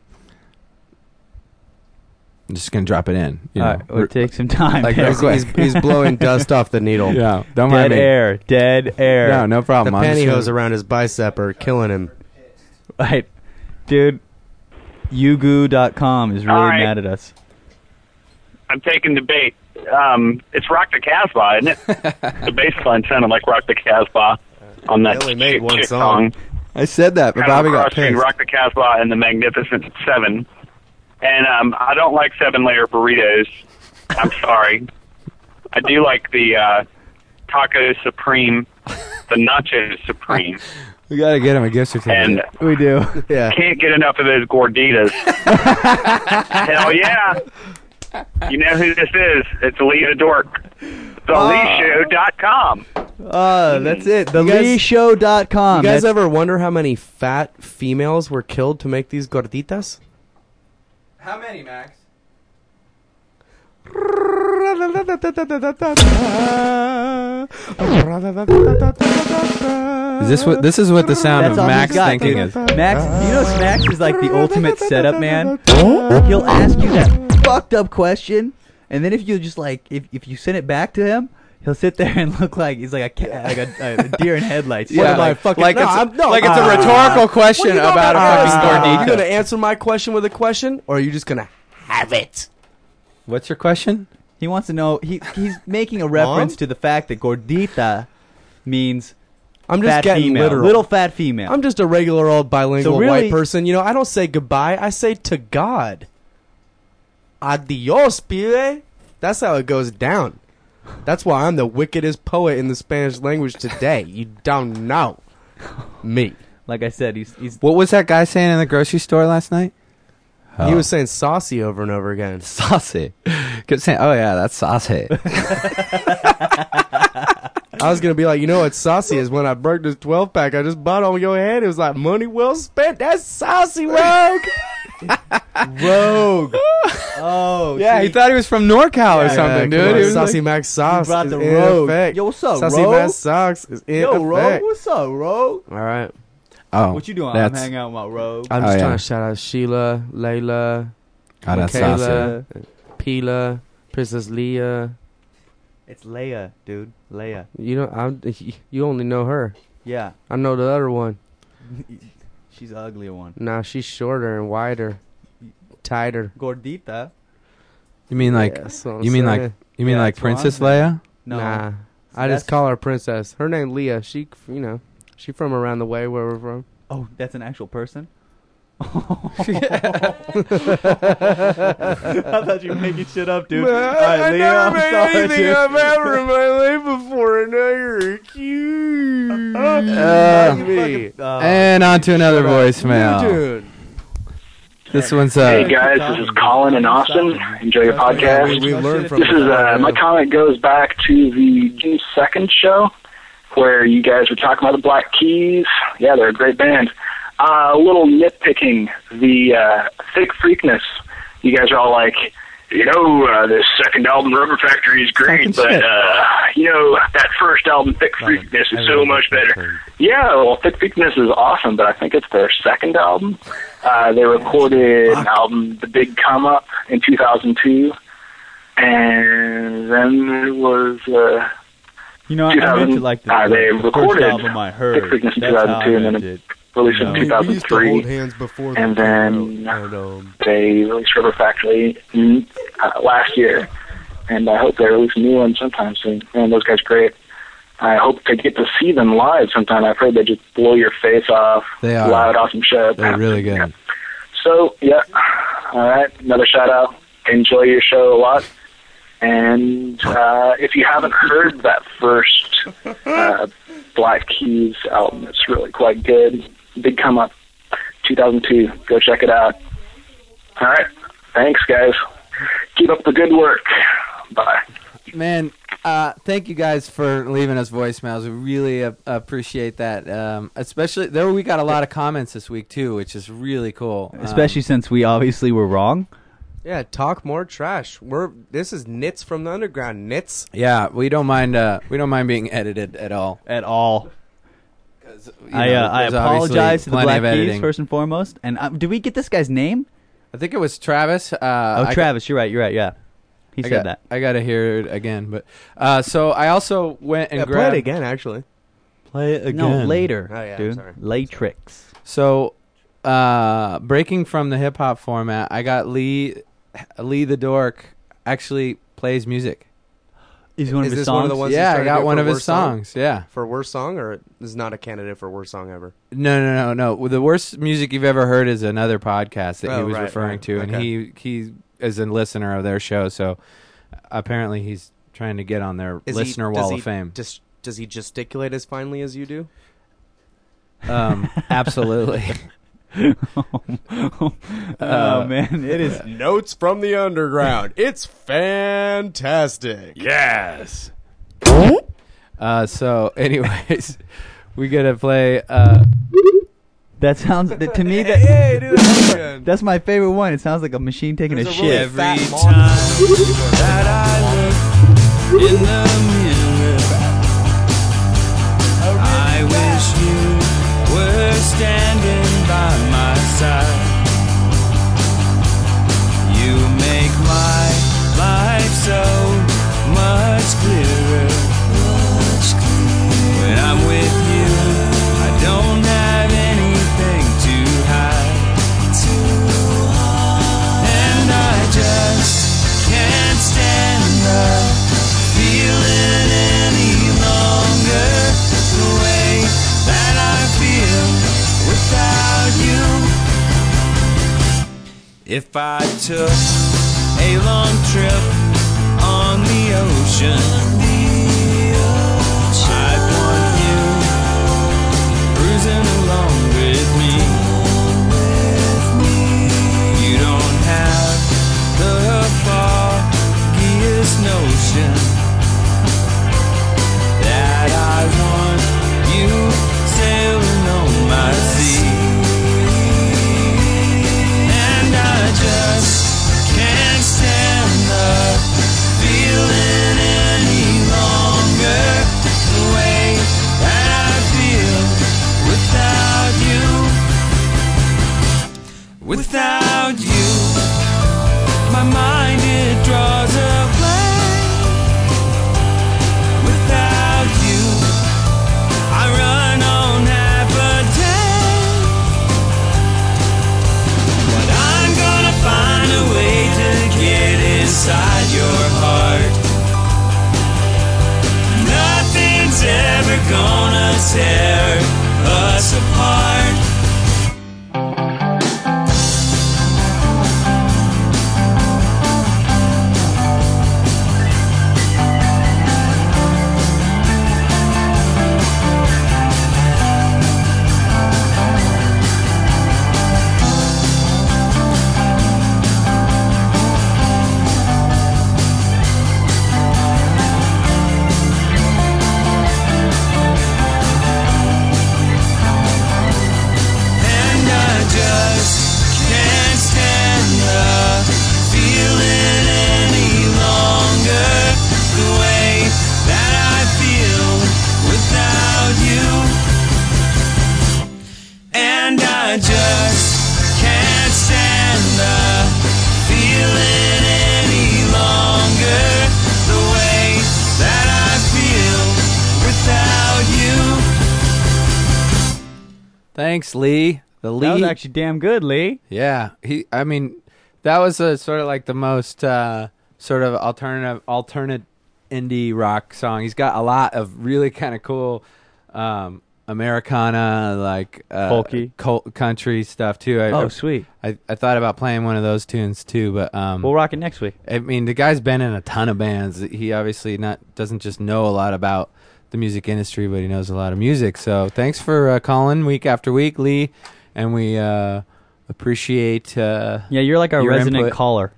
I'm just gonna drop it in. You All know. right. We'll take some time. Like, here. real quick. He's blowing dust off the needle. Yeah, don't mind Dead me. air. Dead air. No, no problem. The I'm just pantyhose gonna- around his bicep are killing him. Right. Dude, Yugu.com is really All right. mad at us. I'm taking the bait. It's Rock the Casbah, isn't it? The bass line sounded like Rock the Casbah on that They only made one chick song. I said that, but Kind of Bobby a got cross between pissed. Rock the Casbah and the Magnificent Seven. And I don't like 7-layer burritos. I'm sorry. I do like the Taco Supreme, the Nacho Supreme. We gotta get him a gift certificate. And We do. Yeah. can't get enough of those gorditas. Hell yeah. You know who this is. It's Lee the Dork. TheLeeShow.com. That's it. You guys- TheLeeShow.com. You guys ever wonder how many fat females were killed to make these gorditas? How many, Max? This is what the sound That's of all Max he's got, thinking dude. is? Max, you know Max is like the ultimate setup man. He'll ask you that fucked up question, and then if you just like if you send it back to him, he'll sit there and look like he's like a deer in headlights. Yeah, What am I like it's a Ah. rhetorical question about a fucking Are you gordita. going to answer my question with a question, or are you just going to have it? What's your question? He wants to know. He's making a reference to the fact that gordita means I'm just fat getting female, literal. little fat female. I'm just a regular old bilingual So really- white person. You know, I don't say goodbye. I say to God. Adios, pibe. That's how it goes down. That's why I'm the wickedest poet in the Spanish language today. You don't know me. Like I said, he's What was that guy saying in the grocery store last night? He was saying saucy over and over again. Saucy. Kept saying, "Oh yeah, that's saucy." I was going to be like, you know what saucy is? When I broke this 12-pack I just bought on your head, it was like money well spent. That's saucy, Rogue. Rogue. Oh, Yeah, he thought he was from NorCal or something, dude. He was Saucy like- Mac sauce. brought is the in Rogue. effect. Yo, what's up, Saucy Rogue? Mac sauce is in Yo, Rogue, effect. what's up, Rogue? All right. Oh, What you doing? I'm that's- hanging out with my Rogue. I'm just Oh, trying yeah. to shout out Sheila, Layla, Oh, that's Michaela, Pila, Princess Leia. It's Leia, dude. Leia. You only know her. Yeah. I know the other one. She's the uglier one. Nah, she's shorter and wider, tighter. Gordita. You mean like? Yeah, that's what I'm you mean saying. like? You mean Yeah, like that's what I'm Princess saying. Leia? No. Nah, I That's- just call her Princess. Her name Leah. She from around the way where we're from. Oh, that's an actual person? I thought you were making shit up, dude. Man, All right, I Leo, never I'm made sorry, anything dude. up ever in my life before, and now you're accused. Me. And on to another voicemail. Dude. This one's Hey guys, this is Colin in Austin. Enjoy your podcast. We learned from This is my comment goes back to the June 2nd show where you guys were talking about the Black Keys. Yeah, they're a great band. A little nitpicking, the Thick Freakness. You guys are all like, this second album, Rubber Factory, is great, but that first album, Thick Freakness, is so much better. Yeah, well, Thick Freakness is awesome, but I think it's their second album. They recorded an album, The Big Come Up, in 2002, and then it was I meant to like they the recorded first album I heard. Thick Freakness in That's how 2002, I and then meant it it. released in No. We used to 2003, hold hands before and the then and, they released River Factory last year, and I hope they release a new one sometime soon. Man, those guys are great. I hope to get to see them live sometime. I've heard they just blow your face off. They are. Loud, awesome show. They're really good. So, yeah. All right, another shout-out. Enjoy your show a lot. And if you haven't heard that first Black Keys album, it's really quite good. Big Come Up, 2002. Go check it out. All right. Thanks, guys. Keep up the good work. Bye. Man, thank you guys for leaving us voicemails. We really appreciate that. Especially we got a lot of comments this week too, which is really cool. Especially since we obviously were wrong. yeah, talk more trash. This is Nits from the Underground. Nits. Yeah, we don't mind being edited at all. At all. I there's apologize to the plenty Black of Keys editing. first and foremost. And did we get this guy's name? I think it was Travis. Travis. You're right. Yeah. He said that. I got to hear it again. But so I also went and Play grabbed it again, actually. Play it again. No, later, Oh, yeah, I'm dude. sorry. Latrix. So, breaking from the hip hop format, I got Lee the Dork actually plays music. Is one of Is his this songs? one of the ones? Yeah, he's trying I to got get one for of his worst song? songs. Yeah. For worst song, or is not a candidate for worst song ever? No. Well, the worst music you've ever heard is another podcast that he Oh, was right, referring right. to, and Okay. he is a listener of their show. So apparently he's trying to get on their listener wall of fame. Does he gesticulate as finely as you do? Absolutely. Oh man, it is. Notes from the Underground. It's fantastic. Yes. So, anyways, we gotta play. That sounds to me that Hey, dude, that's my favorite one. It sounds like a machine taking a shit. Every time that I look in the mirror, I wish you were standing by my side. You make my life so much clearer. When I'm with you, I don't have anything to hide. And I just can't stand the feeling any longer. The way that I feel without you. If I took a long trip on the ocean, I'd want you cruising along with me. You don't have the foggiest notion that I want you sailing on my sea. And Thanks, Lee. The Lee. That was actually damn good, Lee. Yeah, I mean, that was sort of like the most sort of alternate indie rock song. He's got a lot of really kind of cool Americana, like folky, country stuff too. Sweet. I thought about playing one of those tunes too, but we'll rock it next week. I mean, the guy's been in a ton of bands. He obviously doesn't just know a lot about the music industry, but he knows a lot of music. So thanks for calling week after week, Lee, and we appreciate. You're like our resident input. caller.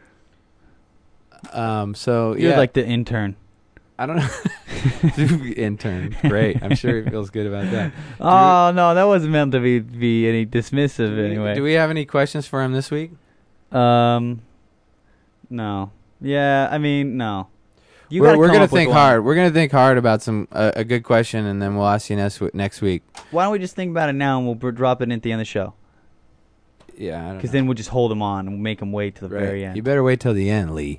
So you're like the intern. I don't know. Intern. Great. I'm sure he feels good about that. No, that wasn't meant to be any dismissive anyway. Do we have any questions for him this week? No. Yeah, I mean, no. We're going to think hard. We're going to think hard about a good question, and then we'll ask you next week. Why don't we just think about it now, and we'll drop it at the end of the show? Yeah, because then we'll just hold him on and make him wait till the very end. You better wait till the end, Lee.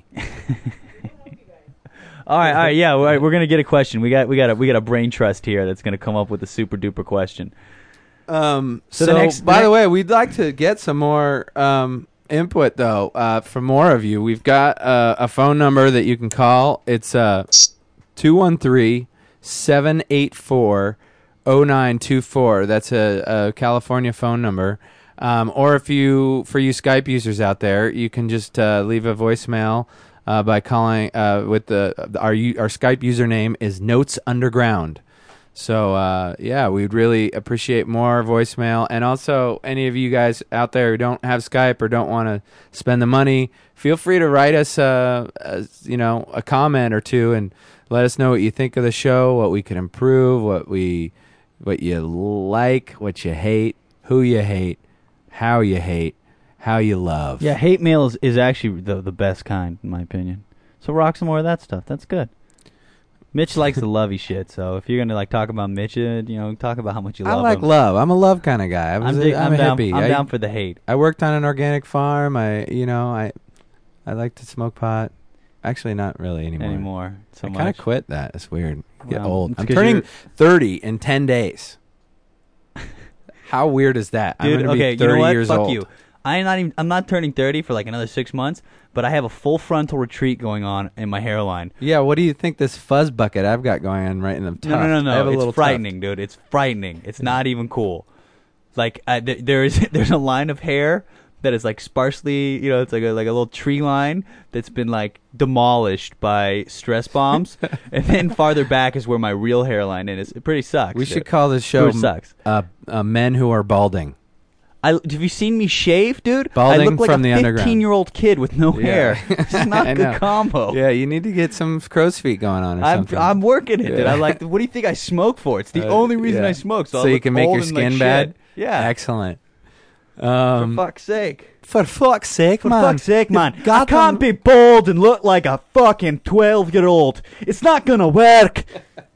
All right, yeah, we're gonna get a question. We got a brain trust here that's gonna come up with a super duper question. By the way, we'd like to get some more input though from more of you. We've got a phone number that you can call. It's 213-784-0924. That's a California phone number. Or for you Skype users out there, you can just leave a voicemail by calling with our Skype username is Notes Underground. So we'd really appreciate more voicemail, and also any of you guys out there who don't have Skype or don't want to spend the money, feel free to write us a comment or two and let us know what you think of the show, what we could improve, what you like, what you hate, who you hate, how you hate, how you love. Yeah, hate mail is actually the best kind, in my opinion. So rock some more of that stuff. That's good. Mitch likes the lovey shit, so if you're going to talk about Mitch, talk about how much you love him. I like love. I'm a love kind of guy. I'm a hippie. I'm down for the hate. I worked on an organic farm. I like to smoke pot. Actually, not really anymore. So I kind of quit that. It's weird. Get old. I'm 'cause 30 in 10 days. How weird is that? Dude, I'm going to be 30 you know what? years Fuck old. you. I'm not turning 30 for like another 6 months, but I have a full frontal retreat going on in my hairline. Yeah, what do you think this fuzz bucket I've got going on right in the tuft? No. It's frightening, dude. It's frightening. It's not even cool. Like there's a line of hair that is like sparsely, it's like a little tree line that's been like demolished by stress bombs, and then farther back is where my real hairline is. It pretty sucks. We should call this show sucks. Men Who Are Balding. Have you seen me shave, dude? Balding I look like from the a underground. 15-year-old kid with no hair. It's not a good combo. Yeah, you need to get some crow's feet going on or something. I'm working it, dude. What do you think I smoke for? It's the only reason I smoke. So you can make your skin bad? Yeah. Excellent. For fuck's sake. For fuck's sake, man. For fuck's sake, man. I can't be bald and look like a fucking 12-year-old. It's not going to work.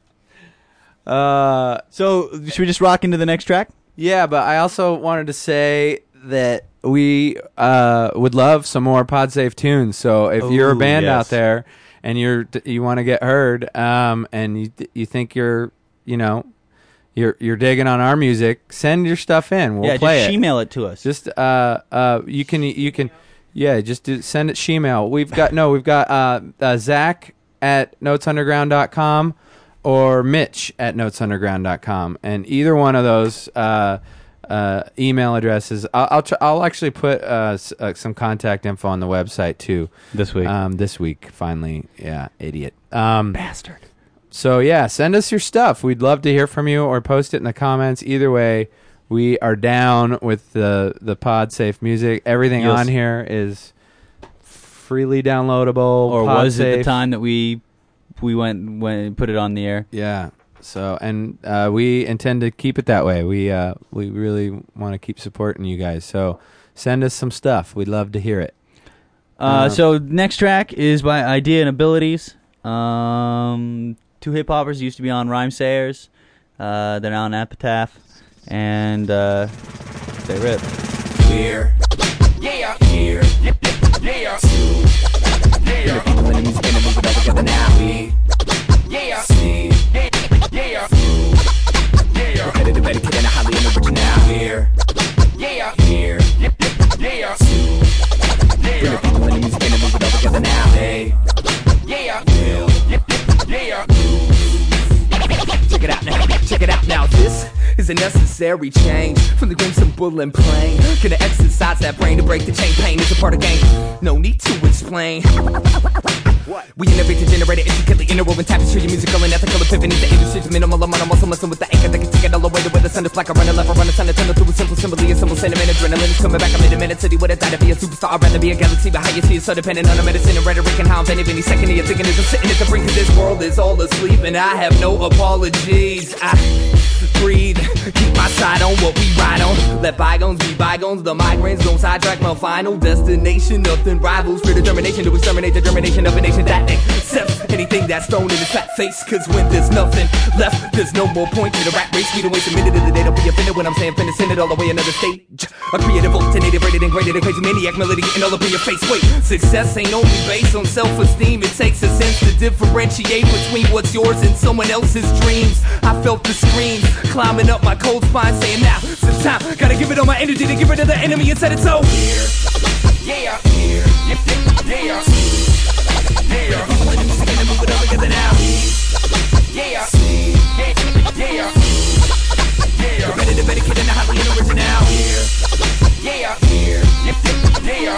So, should we just rock into the next track? Yeah, but I also wanted to say that we would love some more PodSafe tunes. So if you're a band out there and you want to get heard, and you think you're digging on our music, send your stuff in. We'll play it. Just email it to us. Just you can send it shemail. We've got Zach at notesunderground.com or Mitch at notesunderground.com, and either one of those email addresses, I'll actually put some contact info on the website too this week. This week, finally, idiot, bastard. So send us your stuff. We'd love to hear from you, or post it in the comments. Either way, we are down with the PodSafe music. Everything on here is freely downloadable. Or PodSafe. was it the time that we went and put it on the air? Yeah. So, and we intend to keep it that way. We really want to keep supporting you guys. So send us some stuff. We'd love to hear it. So next track is by Idea and Abilities. Two hip-hoppers used to be on Rhymesayers. They're now on Epitaph. And they rip. Here. Yeah. Here. Yeah. Yeah. The people in the music and the movement all together now. Yeah. See. Yeah. Yeah. Repetitive etiquette and a highly original. a necessary change from the grim, simple, and plain. Gonna exercise that brain to break the chain. Pain is a part of game. No need to explain. We innovate to generate it intricately interwoven tapestry, musical and ethical epiphanies. The industry's minimal amount of muscle, listen with the anchor that can take it all the way to where the sun is black. I run a left, I run a sun, a tunnel through a simple symbol, a simple sentiment. Adrenaline is coming back. I'm in a minute city with a die to be a superstar. I'd rather be a galaxy, but how you see it so dependent on the medicine and rhetoric and how I'm bending any second. You're thinking is I'm sitting at the brink of this world is all asleep, and I have no apologies. I breathe, keep my side on what we ride on. Let bygones be bygones. The migraines don't sidetrack my final destination. Nothing rivals for determination to exterminate the germination of a nation that accepts anything that's thrown in its fat face. Cause when there's nothing left, there's no more point to the rat race. We don't waste a minute of the day. Don't be offended when I'm saying finish, send it all the way another stage. A creative, alternative, rated and graded, a crazy maniac melody getting all up in your face. Wait, success ain't only based on self-esteem. It takes a sense to differentiate between what's yours and someone else's dreams. I felt the screams climbing up my cold spine, saying now it's time. Gotta give it all my energy to get rid of the enemy and set it so. Yeah, yeah, yeah, yeah. Gonna move it all together now. Yeah, yeah, yeah. Ready to better kid in the highly original. Yeah, yeah, yeah.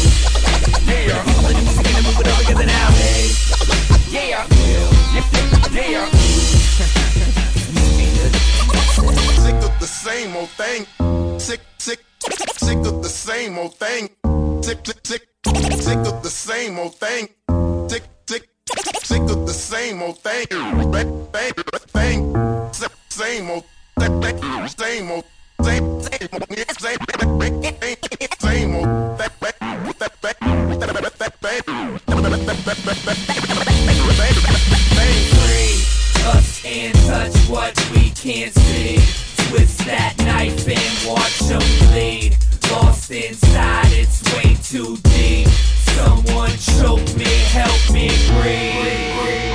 Gonna move it all together now. Yeah, yeah. Sick of the same old thing. Sick of the same old thing. Sick of the same old thing. Sick of the same old thing. Same old. Us and touch what we can't see. Twist that knife and watch them bleed. Lost inside, it's way too deep. Someone choke me, help me breathe.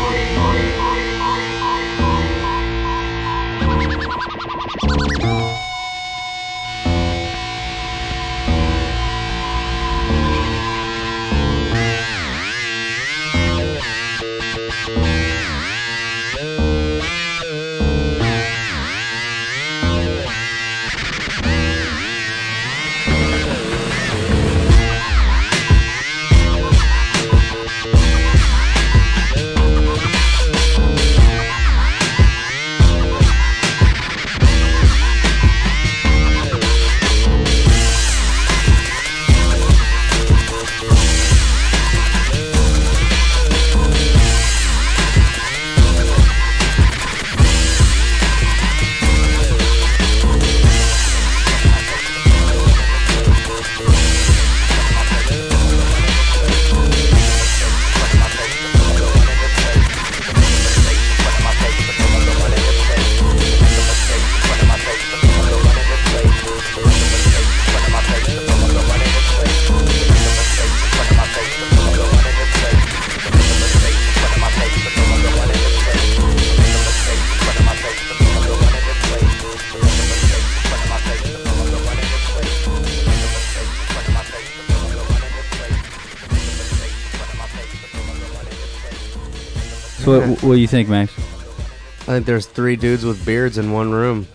So what do you think, Max? I think there's 3 dudes with beards in one room.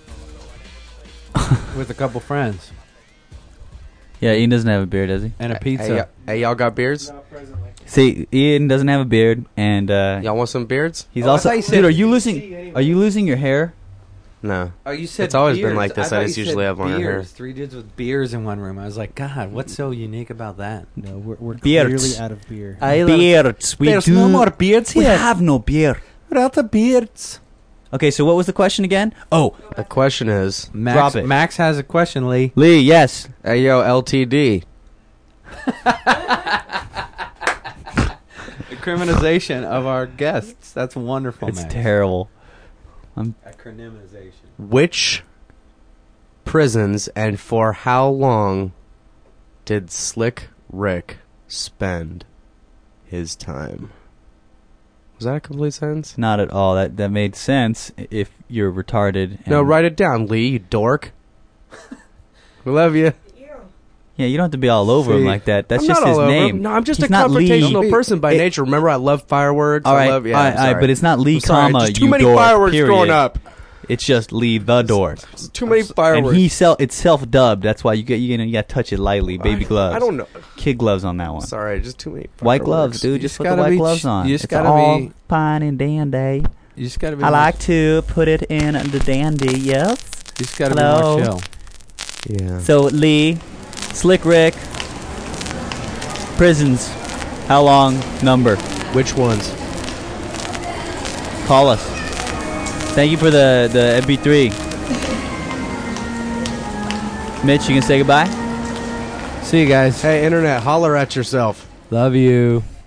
With a couple friends. Yeah, Ian doesn't have a beard, does he? And a pizza. Hey, y'all got beards? See, Ian doesn't have a beard, and y'all want some beards? He's also. Dude, are you losing your hair? No. Oh, you said it's always beards. been like this. I just usually have longer hair. 3 dudes with beers in one room. I was like, God, what's so unique about that? No, we're beards. clearly out of beer. Beards. There's no more beards here. We have no beer. We're out of beards. Okay, so what was the question again? Oh, the question is, Max, drop it. Max has a question, Lee. Lee, yes. Hey, yo, LTD. The criminalization of our guests. That's wonderful, It's Max. terrible. Acronymization. Which prisons and for how long did Slick Rick spend his time? Was that a complete sentence? Not at all. That made sense if you're retarded. No, write it down, Lee, you dork. We love you. Yeah, you don't have to be all over him like that. That's I'm just not his all over name. him. No, I'm just He's a not confrontational Lee. person by nature. Remember, I love fireworks. All right, I love, yeah, I'm sorry. but it's not Lee, I'm sorry, comma, just too you many dork, fireworks period. growing up. It's just Lee the Door. Too many fireworks. And it's self-dubbed. That's why you got to touch it lightly. Baby gloves. I don't know. Kid gloves on that one. Sorry, just too many fireworks. White gloves, dude. Just put the white gloves on. You just it's gotta all be fine and dandy. You just gotta be. I like to put it in the dandy. Yes. You just gotta Hello? be more chill. Yeah. So Lee, Slick Rick, prisons. How long? Number. Which ones? Call us. Thank you for the MP3. Mitch, you can say goodbye? See you guys. Hey, Internet, holler at yourself. Love you.